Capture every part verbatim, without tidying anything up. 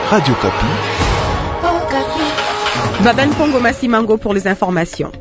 Radio Kapi. Baban Pongo Massimango pour les informations.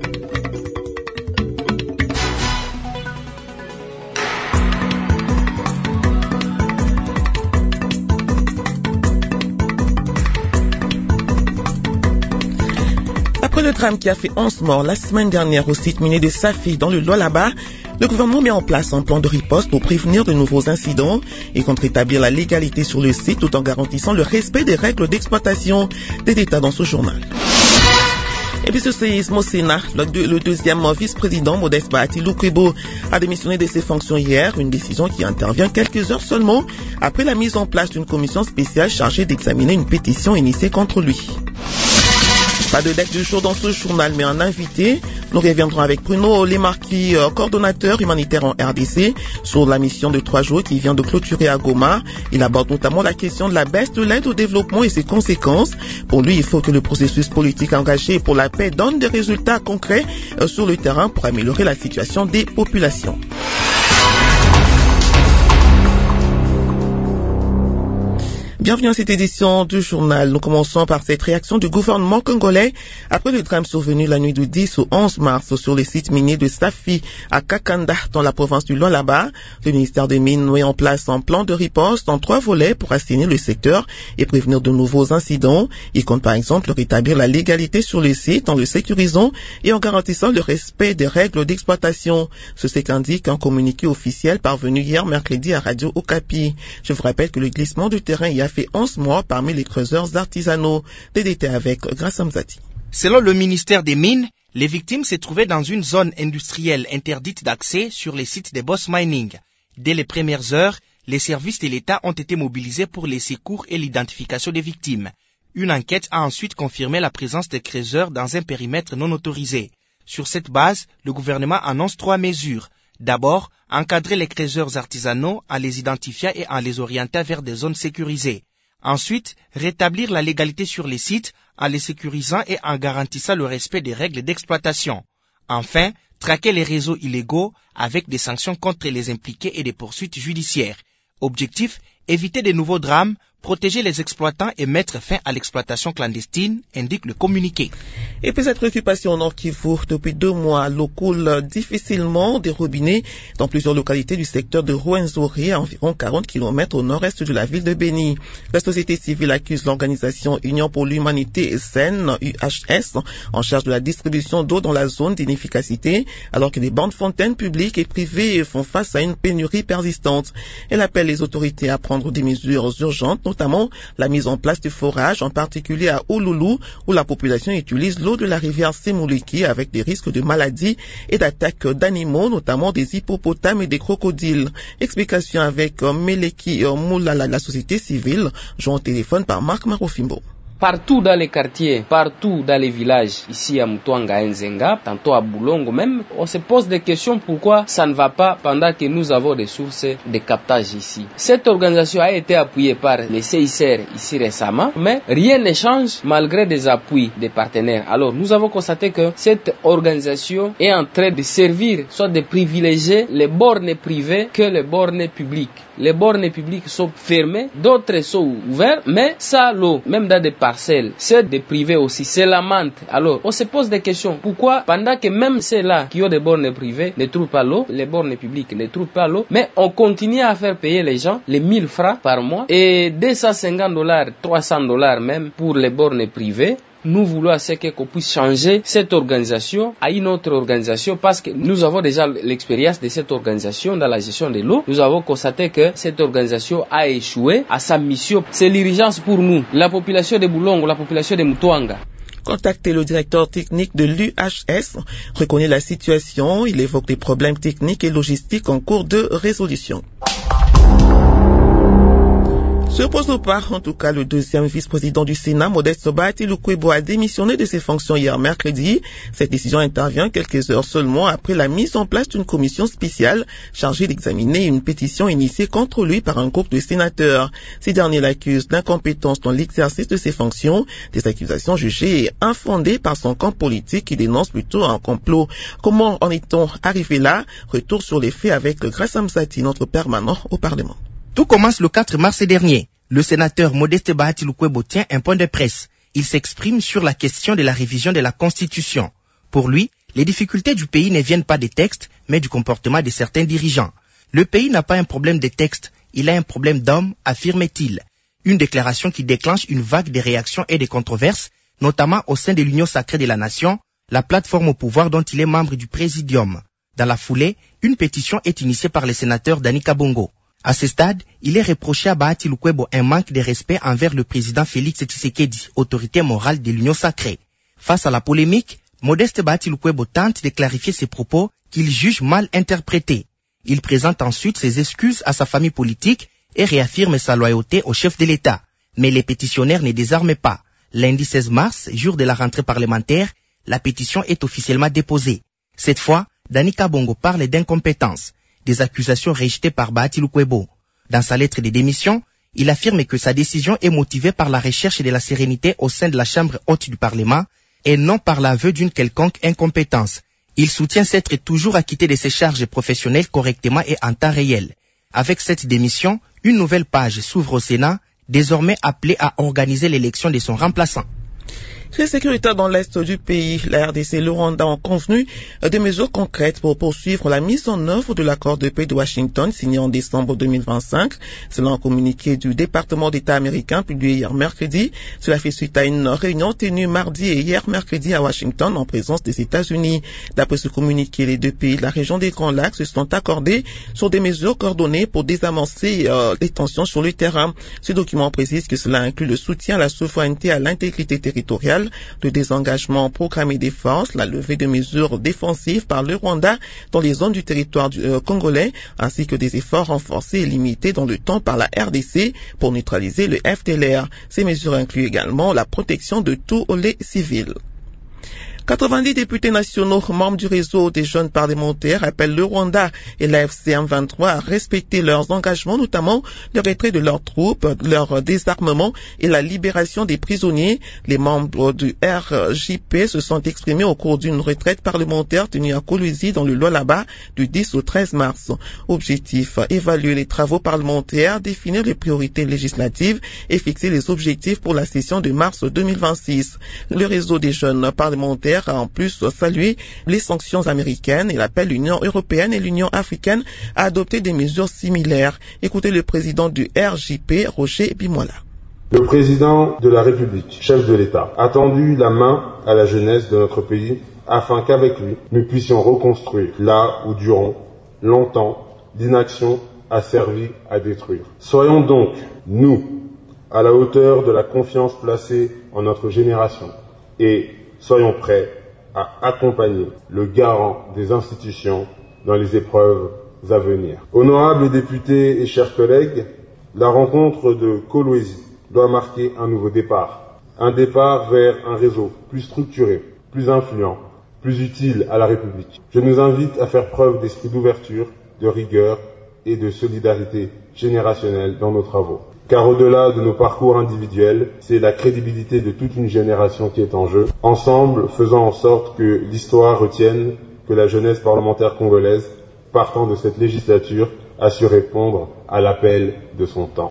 Après le drame qui a fait onze morts la semaine dernière au site minier de Safi dans le Lualaba, le gouvernement met en place un plan de riposte pour prévenir de nouveaux incidents et contre rétablir la légalité sur le site tout en garantissant le respect des règles d'exploitation. Des détails dans ce journal. Et puis ce séisme au Sénat, le, deux, le deuxième vice-président Modeste Bahati Lukwebo a démissionné de ses fonctions hier, une décision qui intervient quelques heures seulement après la mise en place d'une commission spéciale chargée d'examiner une pétition initiée contre lui. Pas de date du jour dans ce journal, mais un invité. Nous reviendrons avec Bruno Lemarquis, coordonnateur humanitaire en R D C, sur la mission de trois jours qui vient de clôturer à Goma. Il aborde notamment la question de la baisse de l'aide au développement et ses conséquences. Pour lui, il faut que le processus politique engagé pour la paix donne des résultats concrets sur le terrain pour améliorer la situation des populations. Bienvenue à cette édition du journal. Nous commençons par cette réaction du gouvernement congolais après le drame survenu la nuit du dix au onze mars sur les sites miniers de Safi à Kakanda dans la province du Lualaba. Le ministère des Mines met en place un plan de riposte en trois volets pour assainir le secteur et prévenir de nouveaux incidents. Il compte par exemple rétablir la légalité sur les sites en le sécurisant et en garantissant le respect des règles d'exploitation. C'est ce qu'indique un communiqué officiel parvenu hier mercredi à Radio Okapi. Je vous rappelle que le glissement du terrain y a fait onze mois parmi les creuseurs artisanaux. Des détails avec Grace Amzati. Selon le ministère des Mines, les victimes se trouvaient dans une zone industrielle interdite d'accès sur les sites de Boss Mining. Dès les premières heures, les services de l'État ont été mobilisés pour les secours et l'identification des victimes. Une enquête a ensuite confirmé la présence des creuseurs dans un périmètre non autorisé. Sur cette base, le gouvernement annonce trois mesures. D'abord, encadrer les creuseurs artisanaux en les identifiant et en les orientant vers des zones sécurisées. Ensuite, rétablir la légalité sur les sites en les sécurisant et en garantissant le respect des règles d'exploitation. Enfin, traquer les réseaux illégaux avec des sanctions contre les impliqués et des poursuites judiciaires. Objectif, éviter de nouveaux drames, protéger les exploitants et mettre fin à l'exploitation clandestine, indique le communiqué. Et puis cette préoccupation au Nord Kivu, depuis deux mois, l'eau coule difficilement des robinets dans plusieurs localités du secteur de Rwenzori, à environ quarante kilomètres au nord-est de la ville de Beni. La société civile accuse l'organisation Union pour l'humanité saine, U H S, en charge de la distribution d'eau dans la zone d'inefficacité, alors que les bandes fontaines publiques et privées font face à une pénurie persistante. Elle appelle les autorités à prendre des mesures urgentes, notamment la mise en place de forages, en particulier à Ouloulou, où la population utilise l'eau de la rivière Semouliki avec des risques de maladies et d'attaques d'animaux, notamment des hippopotames et des crocodiles. Explication avec Meleki Moulala, la société civile, joint au téléphone par Marc Marofimbo. Partout dans les quartiers, partout dans les villages, ici à Mutwanga et Nzenga, tantôt à Boulongo même, on se pose des questions pourquoi ça ne va pas pendant que nous avons des sources de captage ici. Cette organisation a été appuyée par les C I C R ici récemment, mais rien ne change malgré des appuis des partenaires. Alors nous avons constaté que cette organisation est en train de servir, soit de privilégier les bornes privées que les bornes publiques. Les bornes publiques sont fermées, d'autres sont ouvertes, mais ça l'eau, même dans des parcelles, celles des privés aussi, c'est la menthe. Alors, on se pose des questions. Pourquoi, pendant que même ceux-là qui ont des bornes privées ne trouvent pas l'eau, les bornes publiques ne trouvent pas l'eau, mais on continue à faire payer les gens les mille francs par mois et deux cent cinquante dollars, trois cents dollars même pour les bornes privées. Nous voulons à ce qu'on puisse changer cette organisation à une autre organisation parce que nous avons déjà l'expérience de cette organisation dans la gestion de l'eau. Nous avons constaté que cette organisation a échoué à sa mission. C'est l'urgence pour nous, la population de Boulongo, la population de Mutwanga. Contacté, le directeur technique de l'U H S reconnaît la situation. Il évoque des problèmes techniques et logistiques en cours de résolution. Se pose au part, en tout cas, le deuxième vice-président du Sénat, Modeste Bahati Lukwebo, a démissionné de ses fonctions hier mercredi. Cette décision intervient quelques heures seulement après la mise en place d'une commission spéciale chargée d'examiner une pétition initiée contre lui par un groupe de sénateurs. Ces derniers l'accusent d'incompétence dans l'exercice de ses fonctions, des accusations jugées infondées par son camp politique qui dénonce plutôt un complot. Comment en est-on arrivé là? Retour sur les faits avec Grace Amzati, notre permanent au Parlement. Tout commence le quatre mars dernier. Le sénateur Modeste Bahati Lukwebo tient un point de presse. Il s'exprime sur la question de la révision de la Constitution. Pour lui, les difficultés du pays ne viennent pas des textes, mais du comportement de certains dirigeants. Le pays n'a pas un problème de texte, il a un problème d'hommes, affirme-t-il. Une déclaration qui déclenche une vague de réactions et de controverses, notamment au sein de l'Union sacrée de la nation, la plateforme au pouvoir dont il est membre du présidium. Dans la foulée, une pétition est initiée par le sénateur Dani Kabongo. À ce stade, il est reproché à Bahati Lukwebo un manque de respect envers le président Félix Tshisekedi, autorité morale de l'Union sacrée. Face à la polémique, Modeste Bahati Lukwebo tente de clarifier ses propos qu'il juge mal interprétés. Il présente ensuite ses excuses à sa famille politique et réaffirme sa loyauté au chef de l'État. Mais les pétitionnaires ne désarment pas. Lundi seize mars, jour de la rentrée parlementaire, la pétition est officiellement déposée. Cette fois, Dani Kabongo parle d'incompétence, des accusations rejetées par Bahati Lukwebo. Dans sa lettre de démission, il affirme que sa décision est motivée par la recherche de la sérénité au sein de la Chambre haute du Parlement et non par l'aveu d'une quelconque incompétence. Il soutient s'être toujours acquitté de ses charges professionnelles correctement et en temps réel. Avec cette démission, une nouvelle page s'ouvre au Sénat, désormais appelé à organiser l'élection de son remplaçant. Très sécuritaire dans l'est du pays, la R D C et le Rwanda ont convenu des mesures concrètes pour poursuivre la mise en œuvre de l'accord de paix de Washington signé en décembre deux mille vingt-cinq. Selon un communiqué du département d'État américain publié hier mercredi, cela fait suite à une réunion tenue mardi et hier mercredi à Washington en présence des États-Unis. D'après ce communiqué, les deux pays de la région des Grands Lacs se sont accordés sur des mesures coordonnées pour désamorcer euh, les tensions sur le terrain. Ce document précise que cela inclut le soutien à la souveraineté et à l'intégrité territoriale, le désengagement programmé des forces, la levée de mesures défensives par le Rwanda dans les zones du territoire du, euh, congolais, ainsi que des efforts renforcés et limités dans le temps par la R D C pour neutraliser le F D L R. Ces mesures incluent également la protection de tous les civils. quatre-vingt-dix députés nationaux membres du réseau des jeunes parlementaires appellent le Rwanda et la F C M vingt-trois à respecter leurs engagements, notamment le retrait de leurs troupes, leur désarmement et la libération des prisonniers. Les membres du R J P se sont exprimés au cours d'une retraite parlementaire tenue à Kolwezi dans le Lualaba du dix au treize mars. Objectif, évaluer les travaux parlementaires, définir les priorités législatives et fixer les objectifs pour la session de mars deux mille vingt-six. Le réseau des jeunes parlementaires a en plus salué les sanctions américaines et appelle l'Union européenne et l'Union africaine à adopter des mesures similaires. Écoutez le président du R J P, Roger Bimola. Le président de la République, chef de l'État, a tendu la main à la jeunesse de notre pays afin qu'avec lui, nous puissions reconstruire là où durant longtemps l'inaction a servi à détruire. Soyons donc, nous, à la hauteur de la confiance placée en notre génération et soyons prêts à accompagner le garant des institutions dans les épreuves à venir. Honorables députés et chers collègues, la rencontre de Kolwezi doit marquer un nouveau départ. Un départ vers un réseau plus structuré, plus influent, plus utile à la République. Je nous invite à faire preuve d'esprit d'ouverture, de rigueur et de solidarité générationnelle dans nos travaux. Car au-delà de nos parcours individuels, c'est la crédibilité de toute une génération qui est en jeu. Ensemble, faisons en sorte que l'histoire retienne que la jeunesse parlementaire congolaise, partant de cette législature, a su répondre à l'appel de son temps.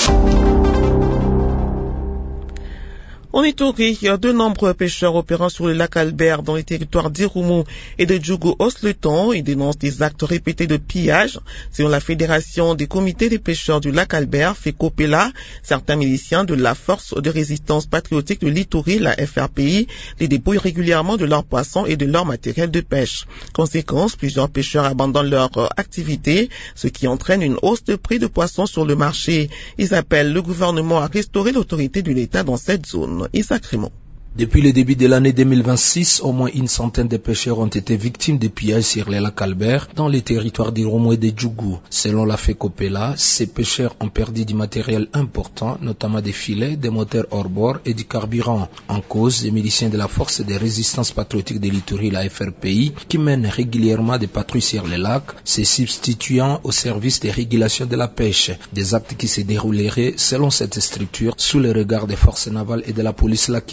En Ituri, de nombreux pêcheurs opérant sur le lac Albert dans les territoires d'Irumu et de Djougou haussent le ton et dénoncent des actes répétés de pillage. Selon la Fédération des comités des pêcheurs du lac Albert, FECOPELA, certains miliciens de la Force de résistance patriotique de l'Ituri, la F R P I, les dépouillent régulièrement de leurs poissons et de leur matériel de pêche. Conséquence, plusieurs pêcheurs abandonnent leur activité, ce qui entraîne une hausse de prix de poissons sur le marché. Ils appellent le gouvernement à restaurer l'autorité de l'État dans cette zone. Isaac Raymond. Depuis le début de l'année deux mille vingt-six, au moins une centaine de pêcheurs ont été victimes de pillages sur les lacs Albert dans les territoires d'Irumu et de Djougou. Selon la FECOPELA, ces pêcheurs ont perdu du matériel important, notamment des filets, des moteurs hors-bord et du carburant. En cause, les miliciens de la Force de résistance patriotique de l'Ituri, la F R P I, qui mènent régulièrement des patrouilles sur les lacs, se substituant au service de régulation de la pêche. Des actes qui se dérouleraient, selon cette structure, sous le regard des forces navales et de la police laquistre.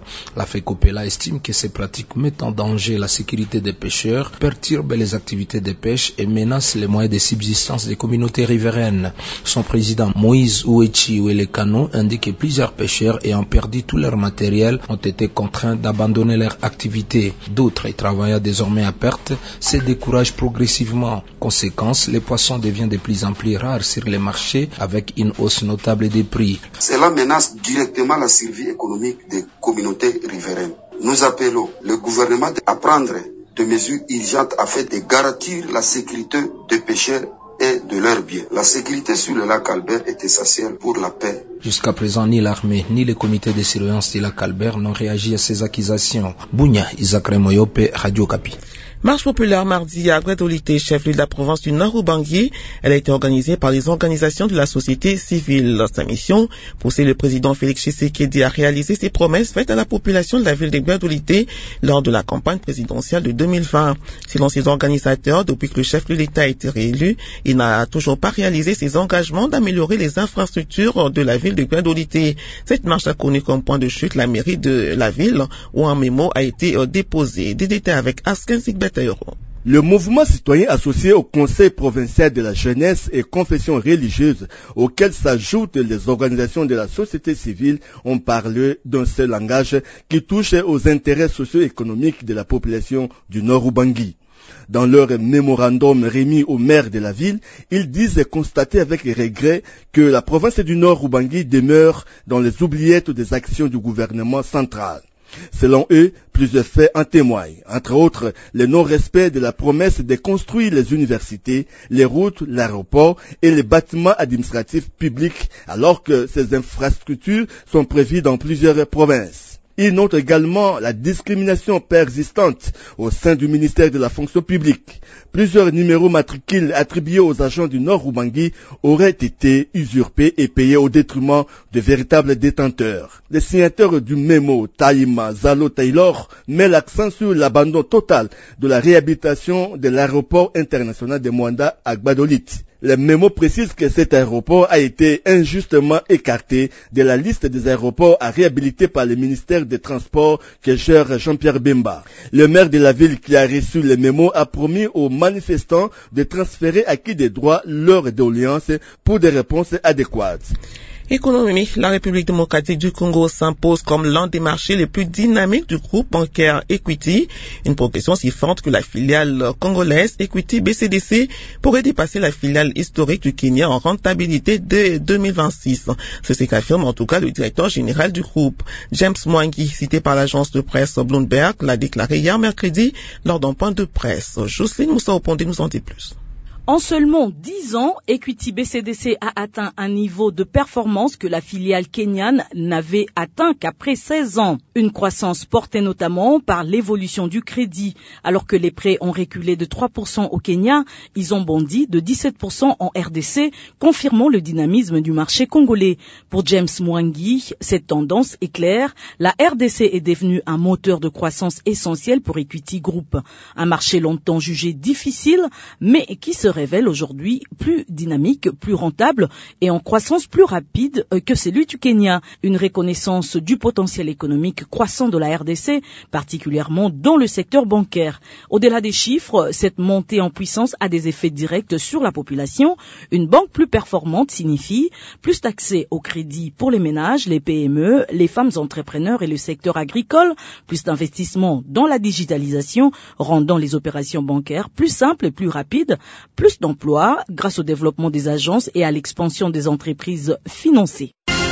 La FECOPELA estime que ces pratiques mettent en danger la sécurité des pêcheurs, perturbent les activités de pêche et menacent les moyens de subsistance des communautés riveraines. Son président Moïse Ouechi Ouelekano indique que plusieurs pêcheurs ayant perdu tout leur matériel ont été contraints d'abandonner leur activité. D'autres y travaillant désormais à perte se découragent progressivement. Conséquence, les poissons deviennent de plus en plus rares sur les marchés avec une hausse notable des prix. Cela menace directement la survie économique des communautés riveraines. Nous appelons le gouvernement à prendre des mesures urgentes afin de garantir la sécurité des pêcheurs et de leurs biens. La sécurité sur le lac Albert est essentielle pour la paix. Jusqu'à présent, ni l'armée ni le comité de surveillance du lac Albert n'ont réagi à ces accusations. Bounia, Isaac Remoyope, Radio Kapi. Marche populaire mardi à Guadolité, chef-lieu de la province du Nord Ubangi. Elle a été organisée par les organisations de la société civile. Sa mission, pousser le président Félix Tshisekedi à réaliser ses promesses faites à la population de la ville de Guadolité lors de la campagne présidentielle de deux mille vingt. Selon ses organisateurs, depuis que le chef de l'État a été réélu, il n'a toujours pas réalisé ses engagements d'améliorer les infrastructures de la ville de Guadolité. Cette marche a connu comme point de chute la mairie de la ville où un mémo a été déposé. Des détails avec Asken Sigbet. Le mouvement citoyen associé au Conseil provincial de la jeunesse et confession religieuse, auquel s'ajoutent les organisations de la société civile, ont parlé d'un seul langage qui touche aux intérêts socio-économiques de la population du Nord Ubangi. Dans leur mémorandum remis au maire de la ville, ils disent constater avec regret que la province du Nord Ubangi demeure dans les oubliettes des actions du gouvernement central. Selon eux, plusieurs faits en témoignent, entre autres le non-respect de la promesse de construire les universités, les routes, l'aéroport et les bâtiments administratifs publics, alors que ces infrastructures sont prévues dans plusieurs provinces. Il note également la discrimination persistante au sein du ministère de la fonction publique. Plusieurs numéros matricules attribués aux agents du Nord Ubangi auraient été usurpés et payés au détriment de véritables détenteurs. Le signataire du mémo, Taïma Zalo Taylor, met l'accent sur l'abandon total de la réhabilitation de l'aéroport international de Mwanda à Gbadolite. Le mémo précise que cet aéroport a été injustement écarté de la liste des aéroports à réhabiliter par le ministère des Transports que gère Jean-Pierre Bemba. Le maire de la ville qui a reçu le mémo a promis aux manifestants de transférer à qui des droits leurs doléances pour des réponses adéquates. Économie, la République démocratique du Congo s'impose comme l'un des marchés les plus dynamiques du groupe bancaire Equity, une progression si forte que la filiale congolaise Equity B C D C pourrait dépasser la filiale historique du Kenya en rentabilité dès deux mille vingt-six. C'est ce qu'affirme en tout cas le directeur général du groupe. James Mwangi, cité par l'agence de presse Bloomberg, l'a déclaré hier mercredi lors d'un point de presse. Jocelyne Moussa Opondé nous en dit plus. En seulement dix ans, Equity B C D C a atteint un niveau de performance que la filiale kenyane n'avait atteint qu'après seize ans. Une croissance portée notamment par l'évolution du crédit. Alors que les prêts ont reculé de trois pour cent au Kenya, ils ont bondi de dix-sept pour cent en R D C, confirmant le dynamisme du marché congolais. Pour James Mwangi, cette tendance est claire. La R D C est devenue un moteur de croissance essentiel pour Equity Group. Un marché longtemps jugé difficile, mais qui se révèle aujourd'hui plus dynamique, plus rentable et en croissance plus rapide que celui du Kenya. Une reconnaissance du potentiel économique croissant de la R D C, particulièrement dans le secteur bancaire. Au-delà des chiffres, cette montée en puissance a des effets directs sur la population. Une banque plus performante signifie plus d'accès au crédit pour les ménages, les P M E, les femmes entrepreneurs et le secteur agricole, plus d'investissements dans la digitalisation, rendant les opérations bancaires plus simples et plus rapides, plus d'emplois grâce au développement des agences et à l'expansion des entreprises financées.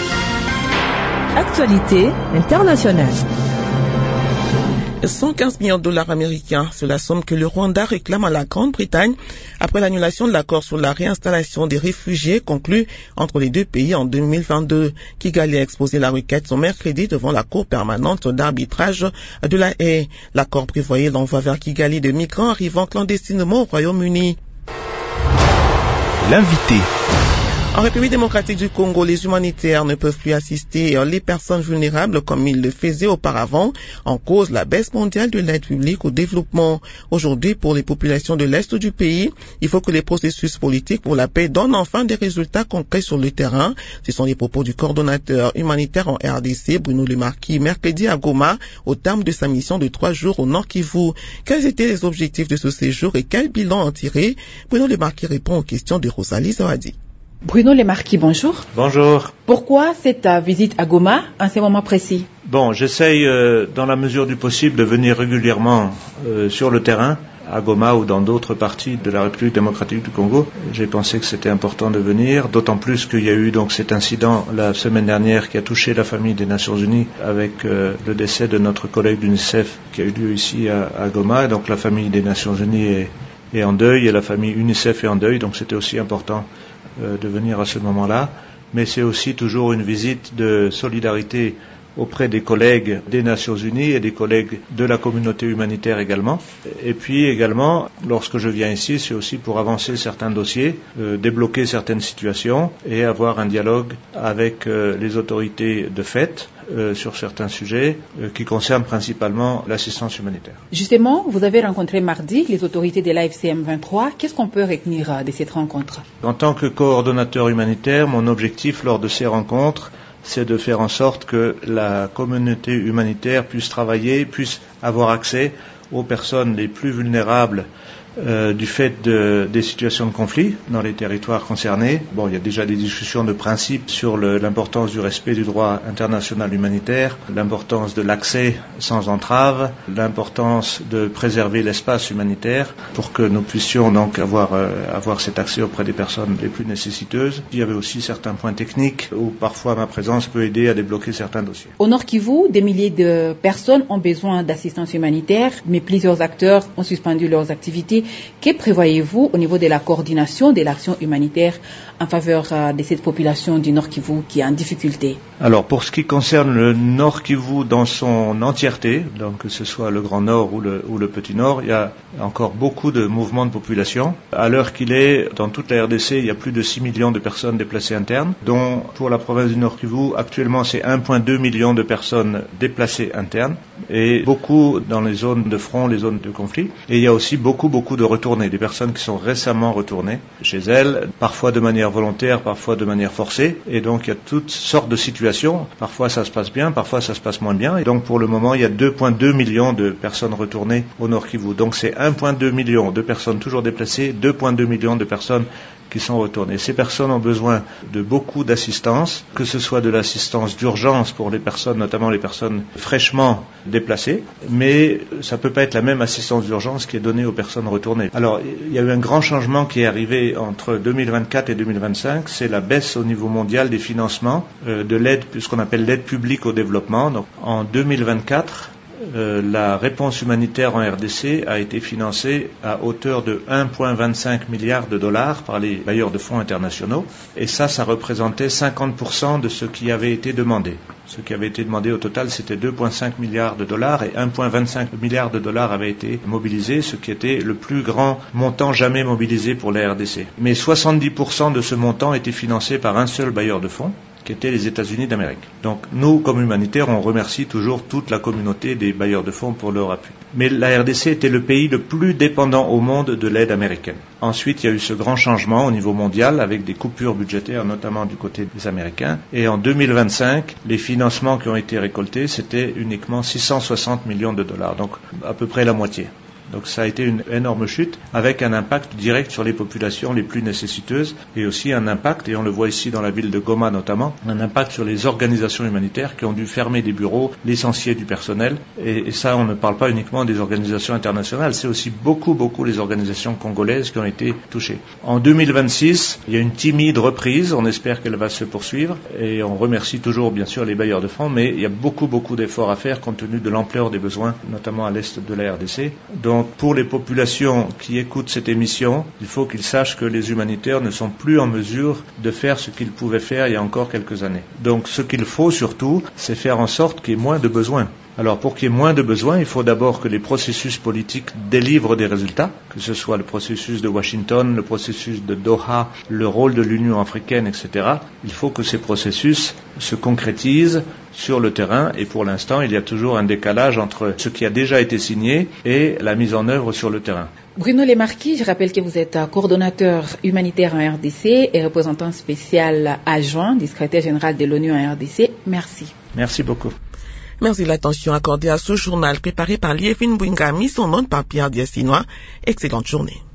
Actualité internationale. cent quinze millions de dollars américains, c'est la somme que le Rwanda réclame à la Grande-Bretagne après l'annulation de l'accord sur la réinstallation des réfugiés conclu entre les deux pays en deux mille vingt-deux. Kigali a exposé la requête ce mercredi devant la Cour permanente d'arbitrage de la Haye. L'accord prévoyait l'envoi vers Kigali de migrants arrivant clandestinement au Royaume-Uni. L'invité. En République démocratique du Congo, les humanitaires ne peuvent plus assister les personnes vulnérables comme ils le faisaient auparavant, en cause la baisse mondiale de l'aide publique au développement. Aujourd'hui, pour les populations de l'Est du pays, il faut que les processus politiques pour la paix donnent enfin des résultats concrets sur le terrain. Ce sont les propos du coordonnateur humanitaire en R D C, Bruno Lemarquis, mercredi à Goma, au terme de sa mission de trois jours au Nord Kivu. Quels étaient les objectifs de ce séjour et quel bilan en tirer? Bruno Lemarquis répond aux questions de Rosalie Zawadi. Bruno Lemarquis, bonjour. Bonjour. Pourquoi cette visite à Goma en ce moment précis? Bon, j'essaye euh, dans la mesure du possible de venir régulièrement euh, sur le terrain, à Goma ou dans d'autres parties de la République démocratique du Congo. J'ai pensé que c'était important de venir, d'autant plus qu'il y a eu donc cet incident la semaine dernière qui a touché la famille des Nations Unies avec euh, le décès de notre collègue d'UNICEF qui a eu lieu ici à, à Goma. Et donc la famille des Nations Unies est, est en deuil et la famille UNICEF est en deuil, donc c'était aussi important de venir à ce moment-là, mais c'est aussi toujours une visite de solidarité auprès des collègues des Nations Unies et des collègues de la communauté humanitaire également. Et puis également, lorsque je viens ici, c'est aussi pour avancer certains dossiers, euh, débloquer certaines situations et avoir un dialogue avec euh, les autorités de fait euh, sur certains sujets euh, qui concernent principalement l'assistance humanitaire. Justement, vous avez rencontré mardi les autorités de l'A F C M vingt-trois. Qu'est-ce qu'on peut retenir de cette rencontre? En tant que coordonnateur humanitaire, mon objectif lors de ces rencontres, c'est de faire en sorte que la communauté humanitaire puisse travailler, puisse avoir accès aux personnes les plus vulnérables euh, du fait de, des situations de conflit dans les territoires concernés. Bon, il y a déjà des discussions de principe sur le, l'importance du respect du droit international humanitaire, l'importance de l'accès sans entrave, l'importance de préserver l'espace humanitaire pour que nous puissions donc avoir, euh, avoir cet accès auprès des personnes les plus nécessiteuses. Il y avait aussi certains points techniques où parfois ma présence peut aider à débloquer certains dossiers. Au Nord Kivu, des milliers de personnes ont besoin d'assistance humanitaire, mais plusieurs acteurs ont suspendu leurs activités. Que prévoyez-vous au niveau de la coordination de l'action humanitaire en faveur de cette population du Nord Kivu qui est en difficulté? Alors, pour ce qui concerne le Nord Kivu dans son entièreté, donc que ce soit le Grand Nord ou le, ou le Petit Nord, il y a encore beaucoup de mouvements de population. À l'heure qu'il est, dans toute la R D C, il y a plus de six millions de personnes déplacées internes, dont pour la province du Nord Kivu, actuellement c'est un virgule deux million de personnes déplacées internes, et beaucoup dans les zones de front, les zones de conflit. Et il y a aussi beaucoup, beaucoup de retournés, des personnes qui sont récemment retournées chez elles, parfois de manière volontaire, parfois de manière forcée. Et donc il y a toutes sortes de situations. Parfois ça se passe bien, parfois ça se passe moins bien. Et donc pour le moment, il y a deux virgule deux millions de personnes retournées au Nord Kivu. Donc c'est un virgule deux million de personnes toujours déplacées, deux virgule deux millions de personnes qui sont retournées. Ces personnes ont besoin de beaucoup d'assistance, que ce soit de l'assistance d'urgence pour les personnes, notamment les personnes fraîchement déplacées, mais ça peut pas être la même assistance d'urgence qui est donnée aux personnes retournées. Alors, il y a eu un grand changement qui est arrivé entre deux mille vingt-quatre et deux mille vingt-cinq, c'est la baisse au niveau mondial des financements euh, de l'aide, ce qu'on appelle l'aide publique au développement. Donc, en deux mille vingt-quatre, Euh, la réponse humanitaire en R D C a été financée à hauteur de un virgule vingt-cinq milliard de dollars par les bailleurs de fonds internationaux. Et ça, ça représentait cinquante pour cent de ce qui avait été demandé. Ce qui avait été demandé au total, c'était deux virgule cinq milliards de dollars et un virgule vingt-cinq milliard de dollars avait été mobilisé, ce qui était le plus grand montant jamais mobilisé pour la R D C. Mais soixante-dix pour cent de ce montant était financé par un seul bailleur de fonds, qui étaient les États-Unis d'Amérique. Donc nous, comme humanitaires, on remercie toujours toute la communauté des bailleurs de fonds pour leur appui. Mais la R D C était le pays le plus dépendant au monde de l'aide américaine. Ensuite, il y a eu ce grand changement au niveau mondial avec des coupures budgétaires, notamment du côté des Américains. Et en deux mille vingt-cinq, les financements qui ont été récoltés, c'était uniquement six cent soixante millions de dollars, donc à peu près la moitié. Donc ça a été une énorme chute avec un impact direct sur les populations les plus nécessiteuses et aussi un impact, et on le voit ici dans la ville de Goma notamment, un impact sur les organisations humanitaires qui ont dû fermer des bureaux, licencier du personnel. Et, et ça, on ne parle pas uniquement des organisations internationales, c'est aussi beaucoup, beaucoup les organisations congolaises qui ont été touchées. En deux mille vingt-six, il y a une timide reprise, on espère qu'elle va se poursuivre et on remercie toujours bien sûr les bailleurs de fonds, mais il y a beaucoup, beaucoup d'efforts à faire compte tenu de l'ampleur des besoins, notamment à l'est de la R D C. Donc, Donc pour les populations qui écoutent cette émission, il faut qu'ils sachent que les humanitaires ne sont plus en mesure de faire ce qu'ils pouvaient faire il y a encore quelques années. Donc ce qu'il faut surtout, c'est faire en sorte qu'il y ait moins de besoins. Alors pour qu'il y ait moins de besoins, il faut d'abord que les processus politiques délivrent des résultats, que ce soit le processus de Washington, le processus de Doha, le rôle de l'Union africaine, et cetera. Il faut que ces processus se concrétisent sur le terrain et pour l'instant, il y a toujours un décalage entre ce qui a déjà été signé et la mise en œuvre sur le terrain. Bruno Lemarquis, je rappelle que vous êtes coordonnateur humanitaire en R D C et représentant spécial adjoint du secrétaire général de l'ONU en R D C. Merci. Merci beaucoup. Merci de l'attention accordée à ce journal préparé par Lievin Bouingami, son nom de papier Diasinois. Excellente journée.